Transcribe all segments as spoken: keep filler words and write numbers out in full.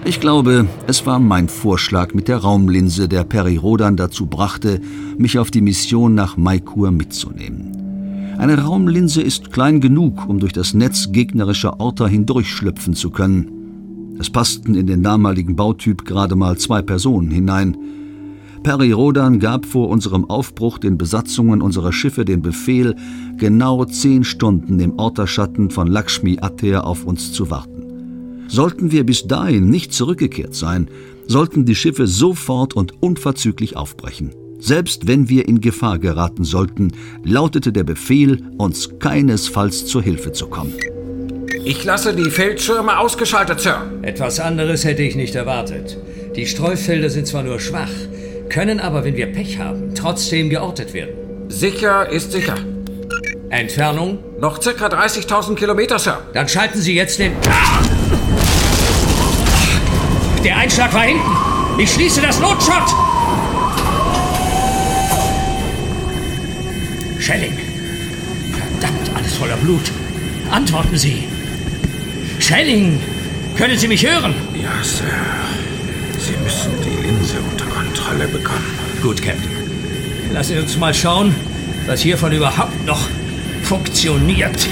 Ich glaube, es war mein Vorschlag mit der Raumlinse, der Peri Rodan dazu brachte, mich auf die Mission nach Maikur mitzunehmen. Eine Raumlinse ist klein genug, um durch das Netz gegnerischer Orta hindurchschlüpfen zu können. Es passten in den damaligen Bautyp gerade mal zwei Personen hinein. Peri Rodan gab vor unserem Aufbruch den Besatzungen unserer Schiffe den Befehl, genau zehn Stunden im Orta-Schatten von Lakshmi Ater auf uns zu warten. Sollten wir bis dahin nicht zurückgekehrt sein, sollten die Schiffe sofort und unverzüglich aufbrechen. Selbst wenn wir in Gefahr geraten sollten, lautete der Befehl, uns keinesfalls zur Hilfe zu kommen. Ich lasse die Feldschirme ausgeschaltet, Sir. Etwas anderes hätte ich nicht erwartet. Die Streufelder sind zwar nur schwach, können aber, wenn wir Pech haben, trotzdem geortet werden. Sicher ist sicher. Entfernung? Noch circa dreißigtausend Kilometer, Sir. Dann schalten Sie jetzt den... Ah! Der Einschlag war hinten. Ich schließe das Notschott. Schelling. Verdammt, alles voller Blut. Antworten Sie. Schelling, können Sie mich hören? Ja, Sir. Sie müssen die Linse unter Kontrolle bekommen. Gut, Captain. Lassen Sie uns mal schauen, was hiervon überhaupt noch funktioniert.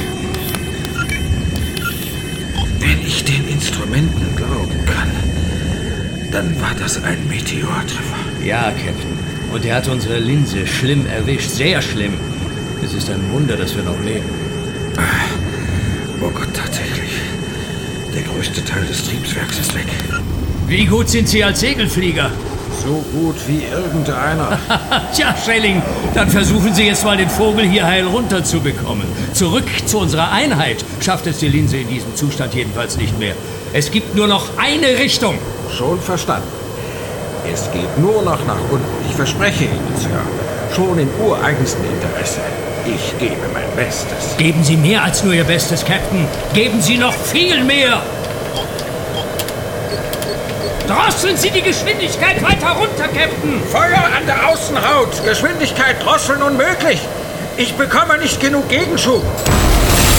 Wenn ich den Instrumenten glauben kann, dann war das ein Meteortreffer. Ja, Captain. Und er hat unsere Linse schlimm erwischt. Sehr schlimm. Es ist ein Wunder, dass wir noch leben. Oh Gott, tatsächlich. Der größte Teil des Triebswerks ist weg. Wie gut sind Sie als Segelflieger? So gut wie irgendeiner. Tja, Schelling, dann versuchen Sie jetzt mal den Vogel hier heil runterzubekommen. Zurück zu unserer Einheit schafft es die Linse in diesem Zustand jedenfalls nicht mehr. Es gibt nur noch eine Richtung. Schon verstanden. Es geht nur noch nach unten. Ich verspreche Ihnen, Sir. Schon im ureigensten Interesse. Ich gebe mein Bestes. Geben Sie mehr als nur Ihr Bestes, Captain. Geben Sie noch viel mehr. Drosseln Sie die Geschwindigkeit weiter runter, Captain. Feuer an der Außenhaut. Geschwindigkeit drosseln unmöglich. Ich bekomme nicht genug Gegenschub.